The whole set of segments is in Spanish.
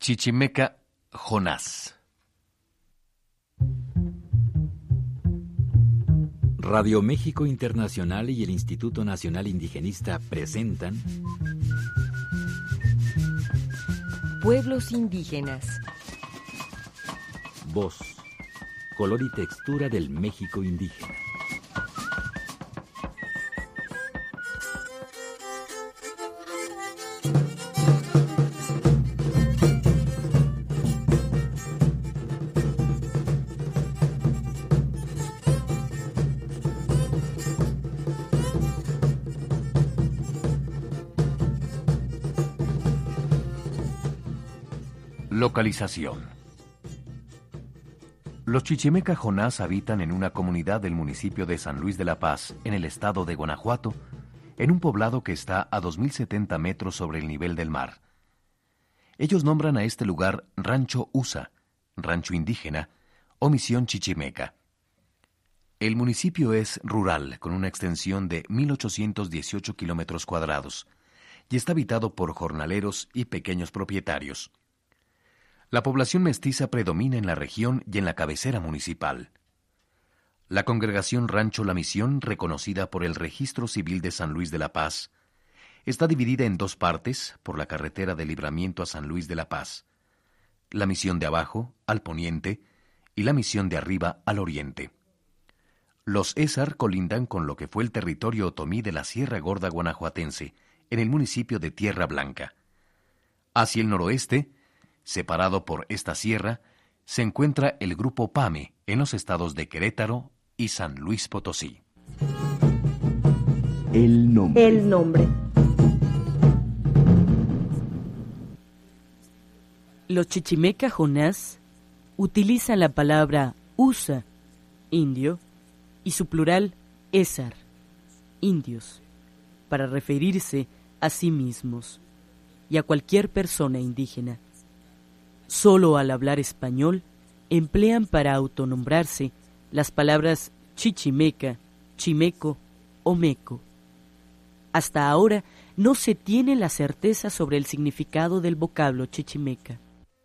Chichimeca Jonás. Radio México Internacional y el Instituto Nacional Indigenista presentan Pueblos indígenas. Voz, color y textura del México indígena. Localización. Los Chichimeca Jonás habitan en una comunidad del municipio de San Luis de la Paz, en el estado de Guanajuato, en un poblado que está a 2070 metros sobre el nivel del mar. Ellos nombran a este lugar Rancho Usa, rancho indígena, o misión chichimeca. El municipio es rural, con una extensión de 1.818 kilómetros cuadrados, y está habitado por jornaleros y pequeños propietarios. La población mestiza predomina en la región y en la cabecera municipal. La congregación Rancho La Misión, reconocida por el Registro Civil de San Luis de la Paz, está dividida en dos partes por la carretera de Libramiento a San Luis de la Paz: la misión de abajo, al poniente, y la misión de arriba, al oriente. Los Ézar colindan con lo que fue el territorio otomí de la Sierra Gorda guanajuatense, en el municipio de Tierra Blanca. Hacia el noroeste, separado por esta sierra, se encuentra el grupo Pame, en los estados de Querétaro y San Luis Potosí. El nombre. Los Chichimeca Jonás utilizan la palabra Usa, indio, y su plural Ézar, indios, para referirse a sí mismos y a cualquier persona indígena. Solo al hablar español emplean para autonombrarse las palabras chichimeca, chimeco o meco. Hasta ahora no se tiene la certeza sobre el significado del vocablo chichimeca.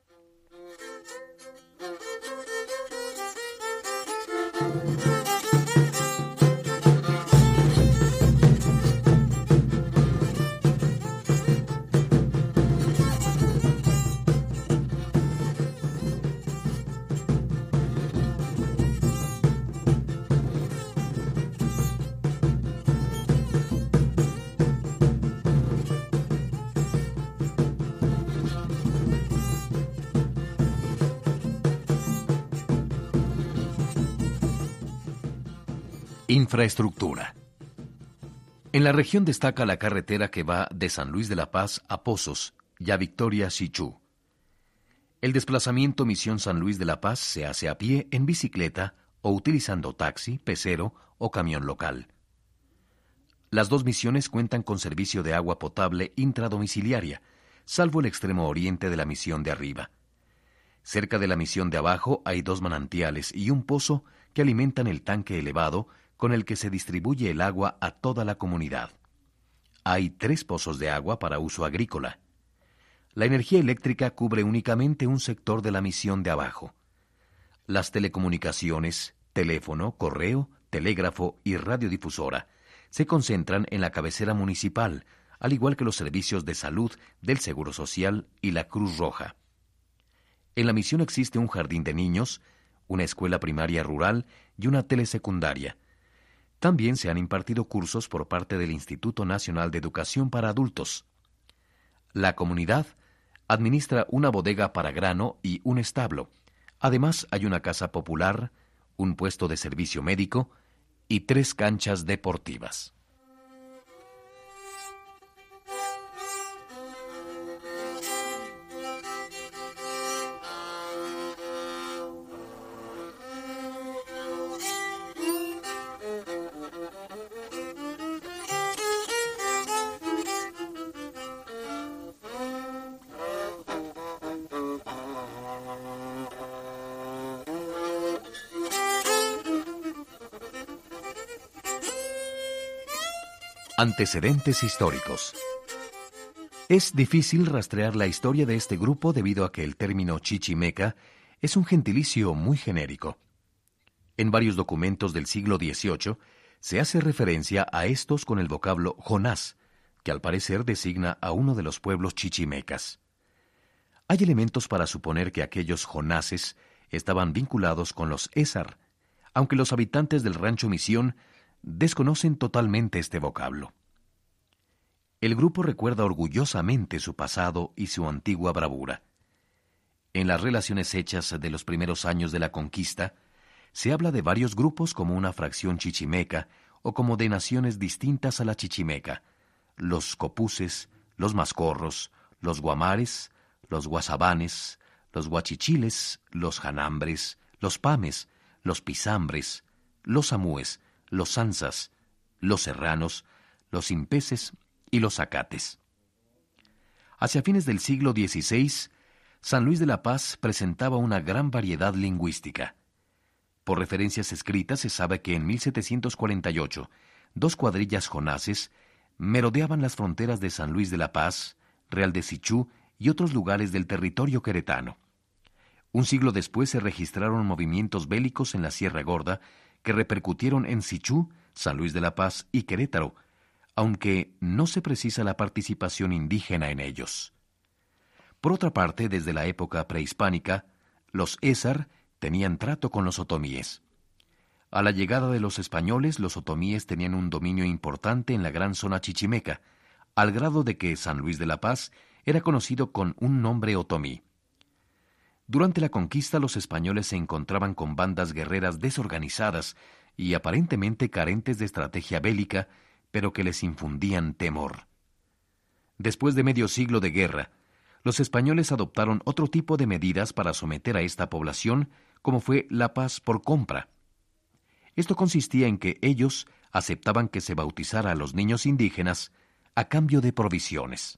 Infraestructura. En la región destaca la carretera que va de San Luis de la Paz a Pozos y a Victoria Sichú. El desplazamiento Misión San Luis de la Paz se hace a pie, en bicicleta o utilizando taxi, pecero o camión local. Las dos misiones cuentan con servicio de agua potable intradomiciliaria, salvo el extremo oriente de la misión de arriba. Cerca de la misión de abajo hay dos manantiales y un pozo que alimentan el tanque elevado con el que se distribuye el agua a toda la comunidad. Hay 3 pozos de agua para uso agrícola. La energía eléctrica cubre únicamente un sector de la misión de abajo. Las telecomunicaciones, teléfono, correo, telégrafo y radiodifusora se concentran en la cabecera municipal, al igual que los servicios de salud del Seguro Social y la Cruz Roja. En la misión existe un jardín de niños, una escuela primaria rural y una telesecundaria. También se han impartido cursos por parte del Instituto Nacional de Educación para Adultos. La comunidad administra una bodega para grano y un establo. Además, hay una casa popular, un puesto de servicio médico y 3 canchas deportivas. Antecedentes históricos. Es difícil rastrear la historia de este grupo debido a que el término chichimeca es un gentilicio muy genérico. En varios documentos del siglo XVIII se hace referencia a estos con el vocablo Jonás, que al parecer designa a uno de los pueblos chichimecas. Hay elementos para suponer que aquellos Jonases estaban vinculados con los Ézar, aunque los habitantes del rancho Misión desconocen totalmente este vocablo. El grupo recuerda orgullosamente su pasado y su antigua bravura. En las relaciones hechas de los primeros años de la conquista, se habla de varios grupos como una fracción chichimeca o como de naciones distintas a la chichimeca: los copuses, los mascorros, los guamares, los guasabanes, los guachichiles, los janambres, los pames, los pisambres, los amúes, los sansas, los serranos, los impeses y los acates. Hacia fines del siglo XVI, San Luis de la Paz presentaba una gran variedad lingüística. Por referencias escritas se sabe que en 1748, 2 cuadrillas jonases merodeaban las fronteras de San Luis de la Paz, Real de Sichú y otros lugares del territorio queretano. Un siglo después se registraron movimientos bélicos en la Sierra Gorda que repercutieron en Sichú, San Luis de la Paz y Querétaro, aunque no se precisa la participación indígena en ellos. Por otra parte, desde la época prehispánica, los Ézar tenían trato con los otomíes. A la llegada de los españoles, los otomíes tenían un dominio importante en la gran zona chichimeca, al grado de que San Luis de la Paz era conocido con un nombre otomí. Durante la conquista, los españoles se encontraban con bandas guerreras desorganizadas y aparentemente carentes de estrategia bélica, pero que les infundían temor. Después de medio siglo de guerra, los españoles adoptaron otro tipo de medidas para someter a esta población, como fue la paz por compra. Esto consistía en que ellos aceptaban que se bautizara a los niños indígenas a cambio de provisiones.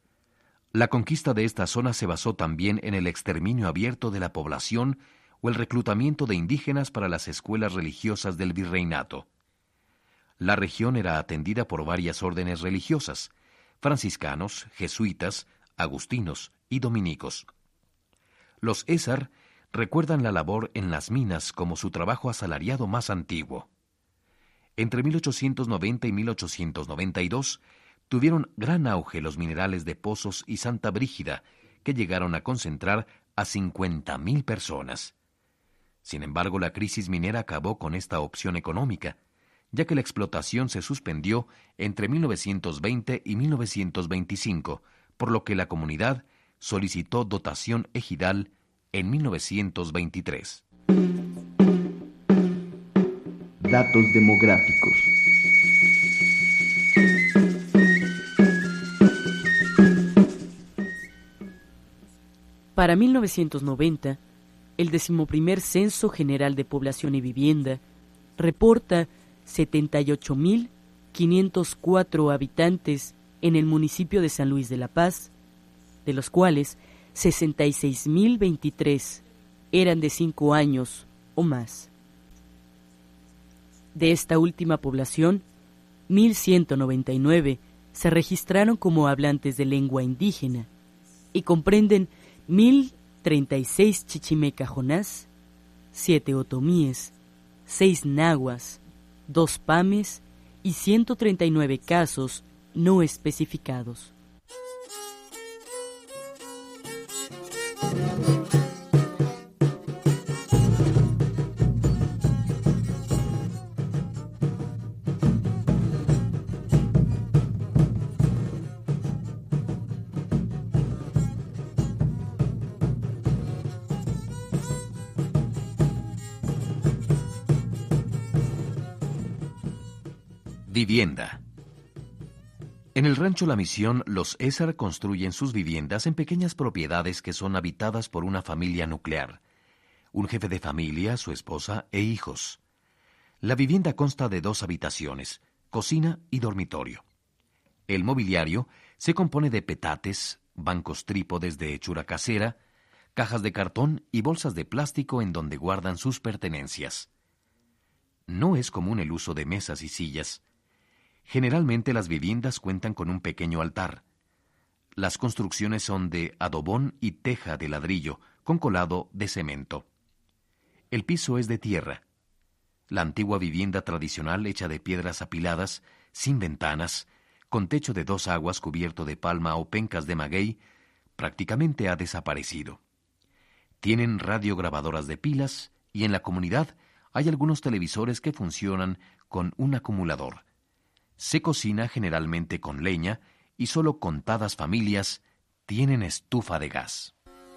La conquista de esta zona se basó también en el exterminio abierto de la población o el reclutamiento de indígenas para las escuelas religiosas del virreinato. La región era atendida por varias órdenes religiosas: franciscanos, jesuitas, agustinos y dominicos. Los Ézar recuerdan la labor en las minas como su trabajo asalariado más antiguo. Entre 1890 y 1892 tuvieron gran auge los minerales de Pozos y Santa Brígida, que llegaron a concentrar a 50,000 personas. Sin embargo, la crisis minera acabó con esta opción económica, ya que la explotación se suspendió entre 1920 y 1925, por lo que la comunidad solicitó dotación ejidal en 1923. Datos demográficos. Para 1990, el 11º Censo General de Población y Vivienda reporta 78.504 habitantes en el municipio de San Luis de la Paz, de los cuales 66.023 eran de 5 años o más. De esta última población, 1.199 se registraron como hablantes de lengua indígena y comprenden 1.036 chichimeca jonás, 7 otomíes, 6 nahuas, 2 pames y 139 casos no especificados. Vivienda. En el rancho La Misión, los Ézar construyen sus viviendas en pequeñas propiedades que son habitadas por una familia nuclear: un jefe de familia, su esposa e hijos. La vivienda consta de 2 habitaciones, cocina y dormitorio. El mobiliario se compone de petates, bancos trípodes de hechura casera, cajas de cartón y bolsas de plástico en donde guardan sus pertenencias. No es común el uso de mesas y sillas. Generalmente las viviendas cuentan con un pequeño altar. las construcciones son de adobón y teja de ladrillo, con colado de cemento. El piso es de tierra. La antigua vivienda tradicional hecha de piedras apiladas, sin ventanas, con techo de 2 aguas cubierto de palma o pencas de maguey, prácticamente ha desaparecido. Tienen radiograbadoras de pilas y en la comunidad hay algunos televisores que funcionan con un acumulador. Se cocina generalmente con leña y solo contadas familias tienen estufa de gas.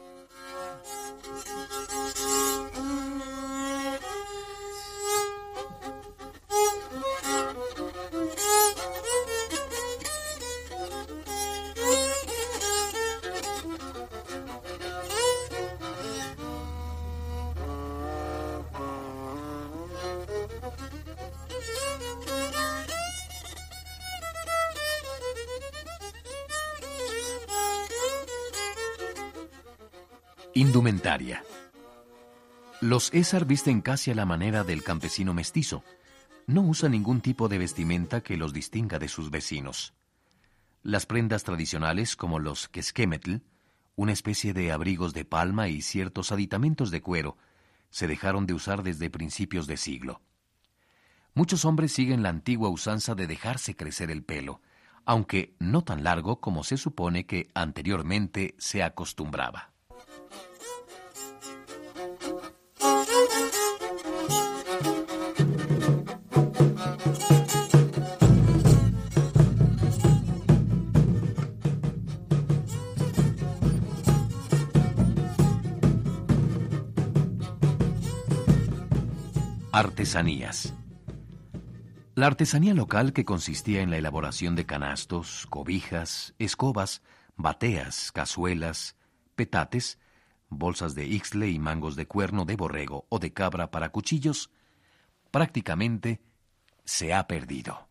Indumentaria. Los Ézar visten casi a la manera del campesino mestizo. No usan ningún tipo de vestimenta que los distinga de sus vecinos. Las prendas tradicionales, como los quesquemetl, una especie de abrigos de palma y ciertos aditamentos de cuero, se dejaron de usar desde principios de siglo. Muchos hombres siguen la antigua usanza de dejarse crecer el pelo, aunque no tan largo como se supone que anteriormente se acostumbraba. Artesanías. La artesanía local, que consistía en la elaboración de canastos, cobijas, escobas, bateas, cazuelas, petates, bolsas de ixtle y mangos de cuerno de borrego o de cabra para cuchillos, prácticamente se ha perdido.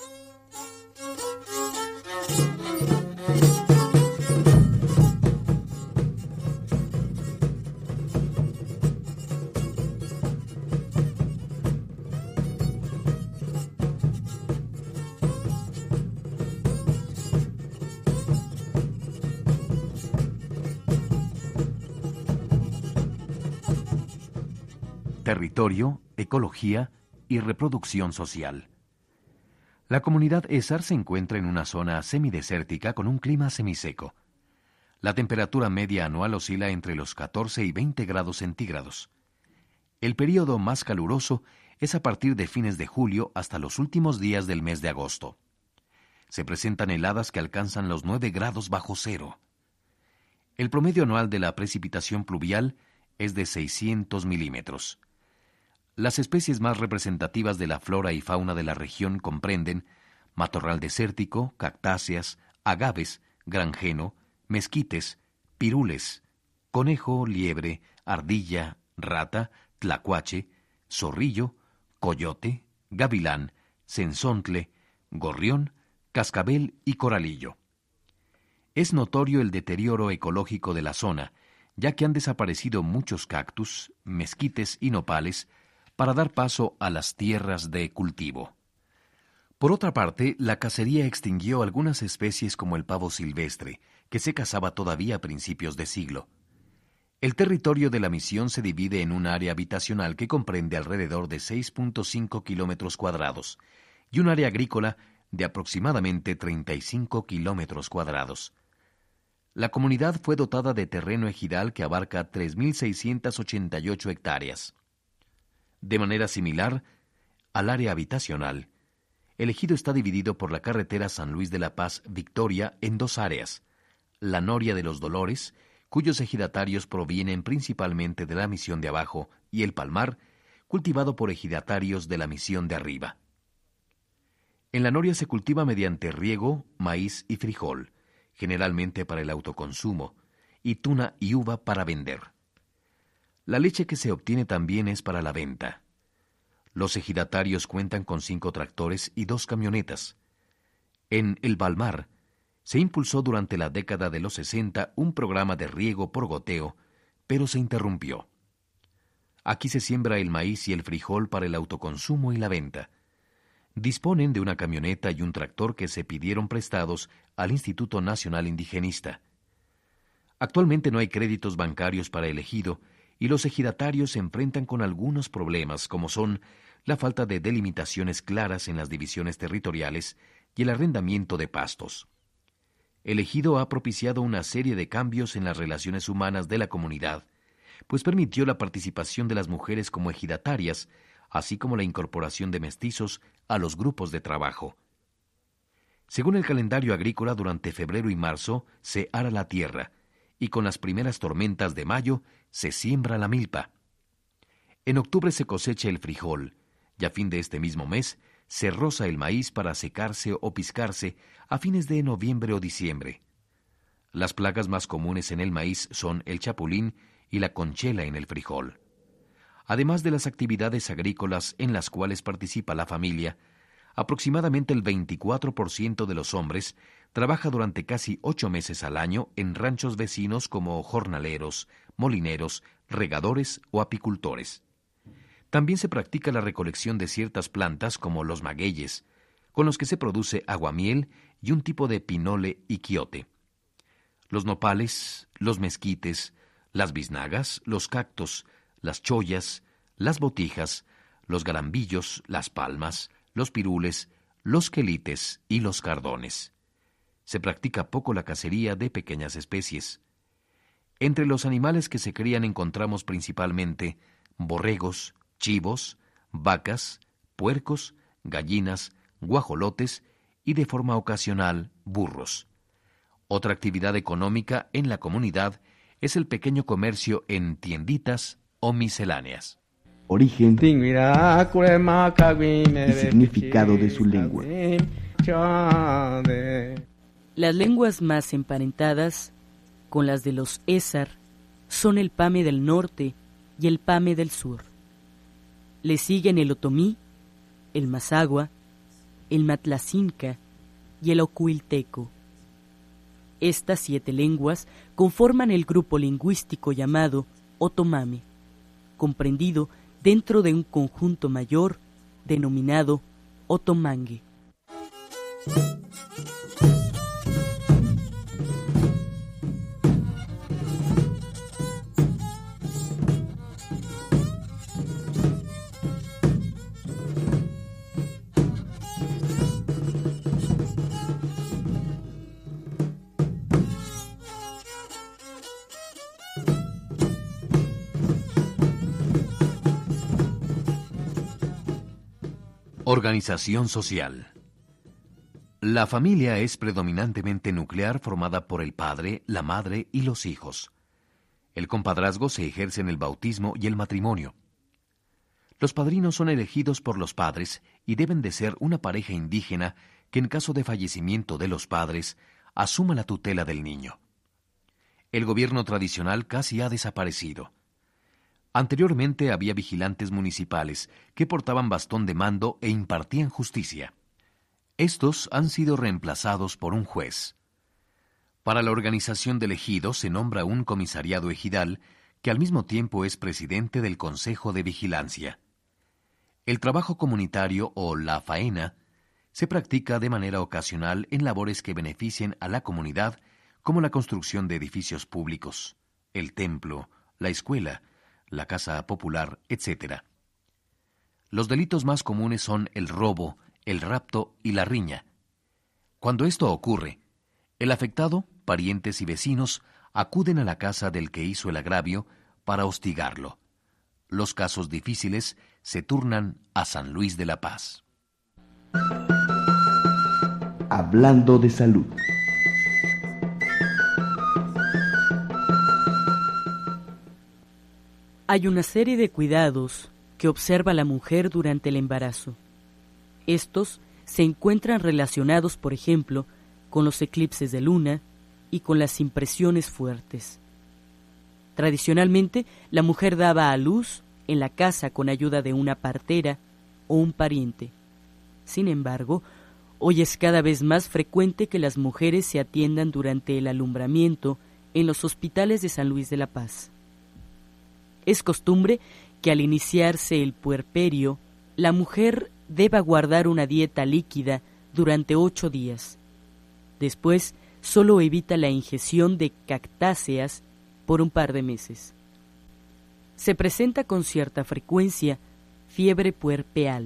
Territorio, ecología y reproducción social. La comunidad Ézar se encuentra en una zona semidesértica con un clima semiseco. La temperatura media anual oscila entre los 14 y 20 grados centígrados. El período más caluroso es a partir de fines de julio hasta los últimos días del mes de agosto. Se presentan heladas que alcanzan los 9 grados bajo cero. El promedio anual de la precipitación pluvial es de 600 milímetros. Las especies más representativas de la flora y fauna de la región comprenden matorral desértico, cactáceas, agaves, granjeno, mezquites, pirules, conejo, liebre, ardilla, rata, tlacuache, zorrillo, coyote, gavilán, cenzontle, gorrión, cascabel y coralillo. Es notorio el deterioro ecológico de la zona, ya que han desaparecido muchos cactus, mezquites y nopales para dar paso a las tierras de cultivo. Por otra parte, la cacería extinguió algunas especies como el pavo silvestre, que se cazaba todavía a principios de siglo. El territorio de la misión se divide en un área habitacional que comprende alrededor de 6.5 kilómetros cuadrados y un área agrícola de aproximadamente 35 kilómetros cuadrados. La comunidad fue dotada de terreno ejidal que abarca 3.688 hectáreas. De manera similar al área habitacional, el ejido está dividido por la carretera San Luis de la Paz-Victoria en 2 áreas: la Noria de los Dolores, cuyos ejidatarios provienen principalmente de la misión de abajo, y el Palmar, cultivado por ejidatarios de la misión de arriba. En la Noria se cultiva mediante riego maíz y frijol, generalmente para el autoconsumo, y tuna y uva para vender. La leche que se obtiene también es para la venta. Los ejidatarios cuentan con 5 tractores y 2 camionetas. En el Palmar se impulsó durante la década de los 60 un programa de riego por goteo, pero se interrumpió. Aquí se siembra el maíz y el frijol para el autoconsumo y la venta. disponen de una camioneta y un tractor que se pidieron prestados al Instituto Nacional Indigenista. Actualmente no hay créditos bancarios para el ejido y los ejidatarios se enfrentan con algunos problemas como son la falta de delimitaciones claras en las divisiones territoriales y el arrendamiento de pastos. El ejido ha propiciado una serie de cambios en las relaciones humanas de la comunidad, pues permitió la participación de las mujeres como ejidatarias, así como la incorporación de mestizos a los grupos de trabajo. Según el calendario agrícola, durante febrero y marzo se ara la tierra, y con las primeras tormentas de mayo se siembra la milpa. En octubre se cosecha el frijol, y a fin de este mismo mes se roza el maíz para secarse o piscarse a fines de noviembre o diciembre. Las plagas más comunes en el maíz son el chapulín y la conchela en el frijol. Además de las actividades agrícolas en las cuales participa la familia, aproximadamente el 24% de los hombres trabaja durante casi 8 meses al año en ranchos vecinos como jornaleros, molineros, regadores o apicultores. También se practica la recolección de ciertas plantas como los magueyes, con los que se produce aguamiel y un tipo de pinole y quiote. Los nopales, los mezquites, las biznagas, los cactos, las chollas, las botijas, los garambillos, las palmas, los pirules, los quelites y los cardones. Se practica poco la cacería de pequeñas especies. Entre los animales que se crían encontramos principalmente borregos, chivos, vacas, puercos, gallinas, guajolotes y de forma ocasional burros. Otra actividad económica en la comunidad es el pequeño comercio en tienditas o misceláneas. Origen y significado de su lengua. Las lenguas más emparentadas con las de los Ézar son el Pame del norte y el Pame del sur. Le siguen el Otomí, el Mazagua, el Matlacinca y el Ocuilteco. Estas 7 lenguas conforman el grupo lingüístico llamado Otomame, comprendido dentro de un conjunto mayor denominado Otomangue. Organización social. La familia es predominantemente nuclear, formada por el padre, la madre y los hijos. El compadrazgo se ejerce en el bautismo y el matrimonio. Los padrinos son elegidos por los padres y deben de ser una pareja indígena que en caso de fallecimiento de los padres asuma la tutela del niño. El gobierno tradicional casi ha desaparecido. Anteriormente había vigilantes municipales que portaban bastón de mando e impartían justicia. Estos han sido reemplazados por un juez. Para la organización del ejido se nombra un comisariado ejidal que al mismo tiempo es presidente del Consejo de Vigilancia. El trabajo comunitario o la faena se practica de manera ocasional en labores que beneficien a la comunidad, como la construcción de edificios públicos, el templo, la escuela, la casa popular, etc. Los delitos más comunes son el robo, el rapto y la riña. Cuando esto ocurre, el afectado, parientes y vecinos acuden a la casa del que hizo el agravio para hostigarlo. Los casos difíciles se turnan a San Luis de la Paz. Hablando de salud. Hay una serie de cuidados que observa la mujer durante el embarazo. Estos se encuentran relacionados, por ejemplo, con los eclipses de luna y con las impresiones fuertes. Tradicionalmente, la mujer daba a luz en la casa con ayuda de una partera o un pariente. Sin embargo, hoy es cada vez más frecuente que las mujeres se atiendan durante el alumbramiento en los hospitales de San Luis de la Paz. Es costumbre que al iniciarse el puerperio, la mujer deba guardar una dieta líquida durante 8 días. Después, solo evita la ingestión de cactáceas por un par de meses. Se presenta con cierta frecuencia fiebre puerperal.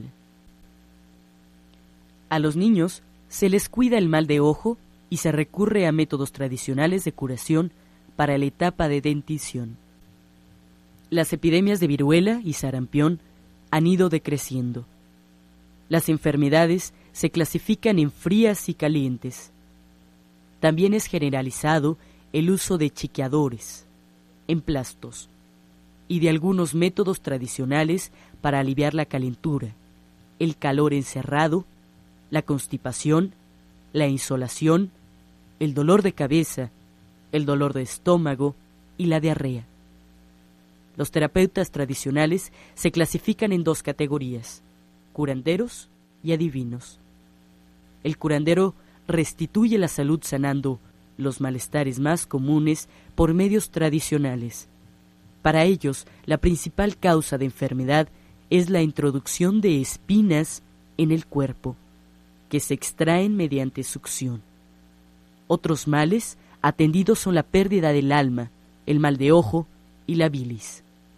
A los niños se les cuida el mal de ojo y se recurre a métodos tradicionales de curación para la etapa de dentición. Las epidemias de viruela y sarampión han ido decreciendo. Las enfermedades se clasifican en frías y calientes. También es generalizado el uso de chiqueadores, emplastos y de algunos métodos tradicionales para aliviar la calentura, el calor encerrado, la constipación, la insolación, el dolor de cabeza, el dolor de estómago y la diarrea. Los terapeutas tradicionales se clasifican en 2 categorías: curanderos y adivinos. El curandero restituye la salud sanando los malestares más comunes por medios tradicionales. Para ellos, la principal causa de enfermedad es la introducción de espinas en el cuerpo, que se extraen mediante succión. Otros males atendidos son la pérdida del alma, el mal de ojo y la bilis.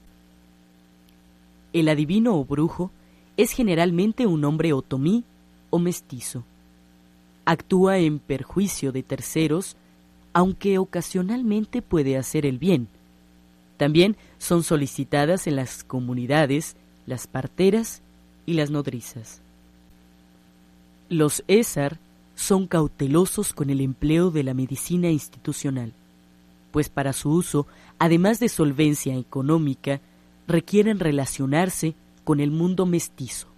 El adivino o brujo es generalmente un hombre otomí o mestizo. Actúa en perjuicio de terceros, aunque ocasionalmente puede hacer el bien. También son solicitadas en las comunidades las parteras y las nodrizas. Los Ésar son cautelosos con el empleo de la medicina institucional, pues para su uso, además de solvencia económica, requieren relacionarse con el mundo mestizo.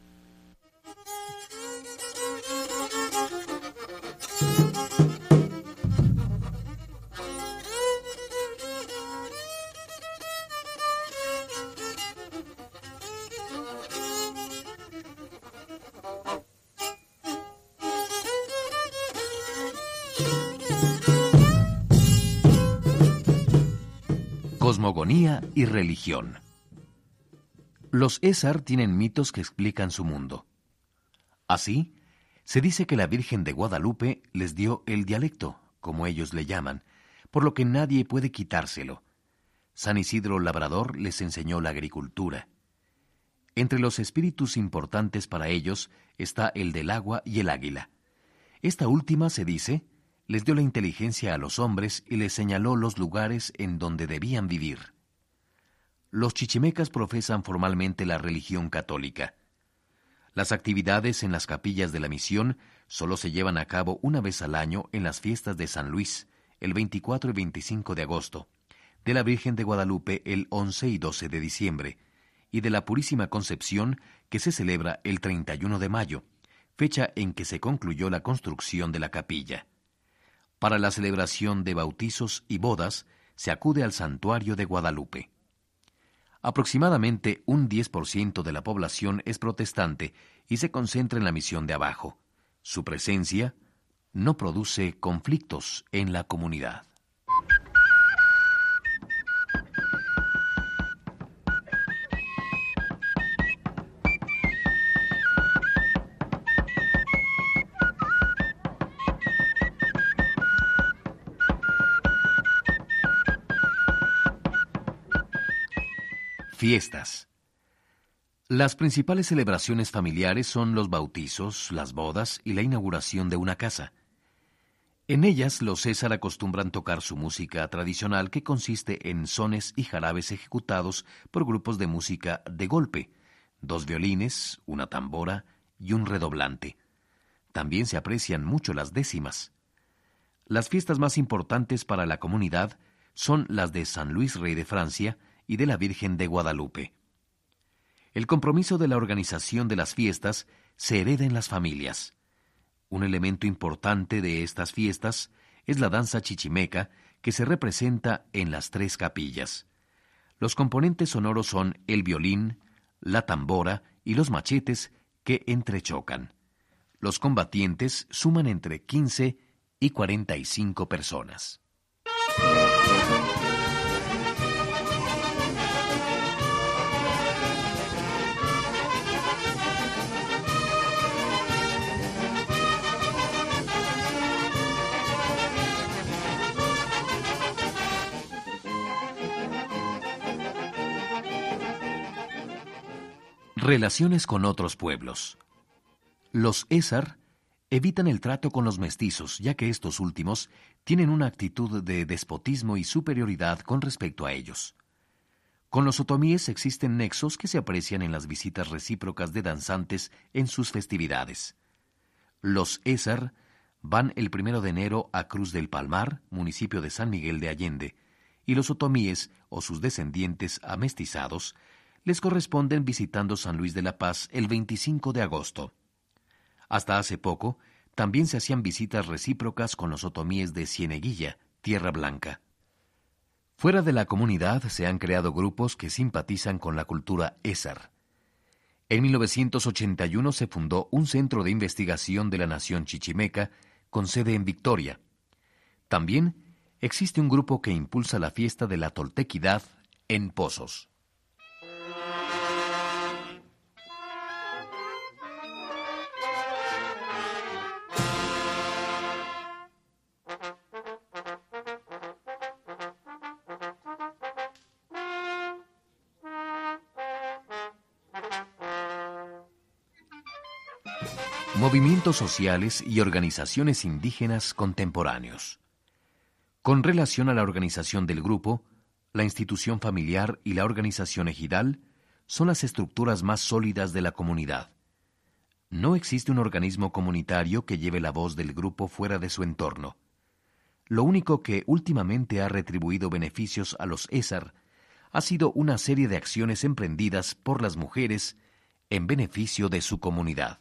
Cosmogonía y religión. Los Ésar tienen mitos que explican su mundo. Así, se dice que la Virgen de Guadalupe les dio el dialecto, como ellos le llaman, por lo que nadie puede quitárselo. San Isidro Labrador les enseñó la agricultura. Entre los espíritus importantes para ellos está el del agua y el águila. Esta última, se dice, les dio la inteligencia a los hombres y les señaló los lugares en donde debían vivir. Los chichimecas profesan formalmente la religión católica. Las actividades en las capillas de la misión solo se llevan a cabo una vez al año en las fiestas de San Luis, el 24 y 25 de agosto, de la Virgen de Guadalupe el 11 y 12 de diciembre, y de la Purísima Concepción, que se celebra el 31 de mayo, fecha en que se concluyó la construcción de la capilla. Para la celebración de bautizos y bodas se acude al santuario de Guadalupe. Aproximadamente un 10% de la población es protestante y se concentra en la misión de abajo. Su presencia no produce conflictos en la comunidad. Fiestas. Las principales celebraciones familiares son los bautizos, las bodas y la inauguración de una casa. En ellas, los César acostumbran tocar su música tradicional, que consiste en sones y jarabes ejecutados por grupos de música de golpe, 2 violines, una tambora y un redoblante. También se aprecian mucho las décimas. Las fiestas más importantes para la comunidad son las de San Luis Rey de Francia y de la Virgen de Guadalupe. El compromiso de la organización de las fiestas se hereda en las familias. Un elemento importante de estas fiestas es la danza chichimeca, que se representa en las 3 capillas. Los componentes sonoros son el violín, la tambora y los machetes que entrechocan. Los combatientes suman entre 15 y 45 personas. Relaciones con otros pueblos. Los Ézar evitan el trato con los mestizos, ya que estos últimos tienen una actitud de despotismo y superioridad con respecto a ellos. Con los otomíes existen nexos que se aprecian en las visitas recíprocas de danzantes en sus festividades. Los Ézar van el 1 de enero a Cruz del Palmar, municipio de San Miguel de Allende, y los otomíes, o sus descendientes amestizados, les corresponden visitando San Luis de la Paz el 25 de agosto. Hasta hace poco, también se hacían visitas recíprocas con los otomíes de Cieneguilla, Tierra Blanca. Fuera de la comunidad se han creado grupos que simpatizan con la cultura Ézar. En 1981 se fundó un centro de investigación de la nación chichimeca con sede en Victoria. También existe un grupo que impulsa la fiesta de la toltequidad en Pozos. Movimientos sociales y organizaciones indígenas contemporáneos. Con relación a la organización del grupo, la institución familiar y la organización ejidal son las estructuras más sólidas de la comunidad. No existe un organismo comunitario que lleve la voz del grupo fuera de su entorno. Lo único que últimamente ha retribuido beneficios a los Ézar ha sido una serie de acciones emprendidas por las mujeres en beneficio de su comunidad.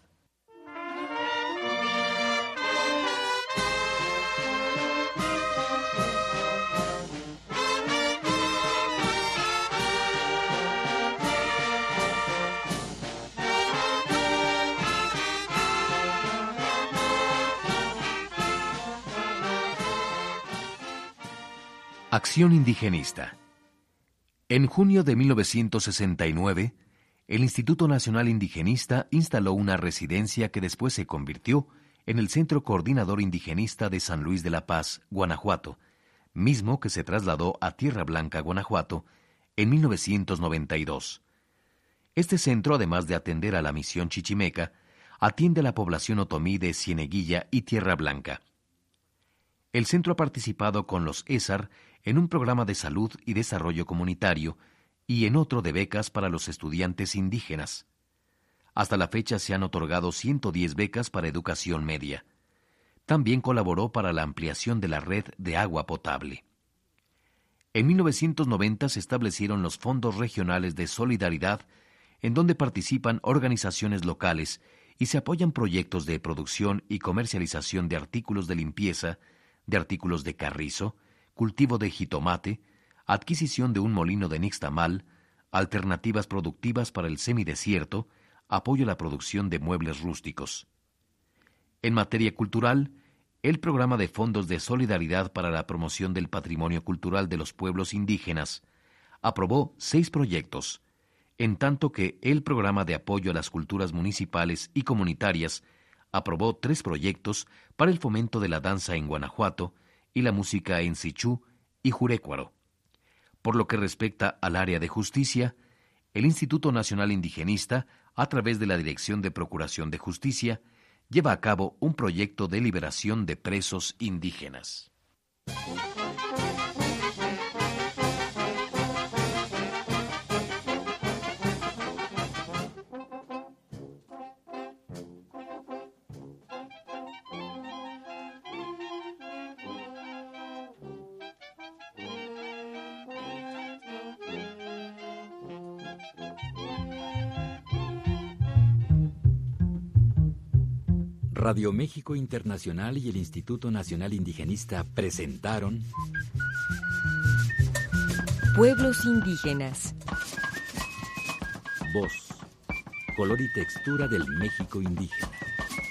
Acción indigenista. En junio de 1969, el Instituto Nacional Indigenista instaló una residencia que después se convirtió en el Centro Coordinador Indigenista de San Luis de la Paz, Guanajuato, mismo que se trasladó a Tierra Blanca, Guanajuato, en 1992. Este centro, además de atender a la misión chichimeca, atiende a la población otomí de Cieneguilla y Tierra Blanca. El centro ha participado con los Ézar en un programa de salud y desarrollo comunitario y en otro de becas para los estudiantes indígenas. Hasta la fecha se han otorgado 110 becas para educación media. También colaboró para la ampliación de la red de agua potable. En 1990 se establecieron los fondos regionales de solidaridad, en donde participan organizaciones locales y se apoyan proyectos de producción y comercialización de artículos de limpieza, de artículos de carrizo, cultivo de jitomate, adquisición de un molino de nixtamal, alternativas productivas para el semidesierto, apoyo a la producción de muebles rústicos. En materia cultural, el Programa de Fondos de Solidaridad para la Promoción del Patrimonio Cultural de los Pueblos Indígenas aprobó 6 proyectos, en tanto que el Programa de Apoyo a las Culturas Municipales y Comunitarias aprobó 3 proyectos para el fomento de la danza en Guanajuato y la música en sichú y jurécuaro. Por lo que respecta al área de justicia, el Instituto Nacional Indigenista, a través de la Dirección de Procuración de Justicia, lleva a cabo un proyecto de liberación de presos indígenas. Radio México Internacional y el Instituto Nacional Indigenista presentaron Pueblos indígenas. Voz, color y textura del México indígena.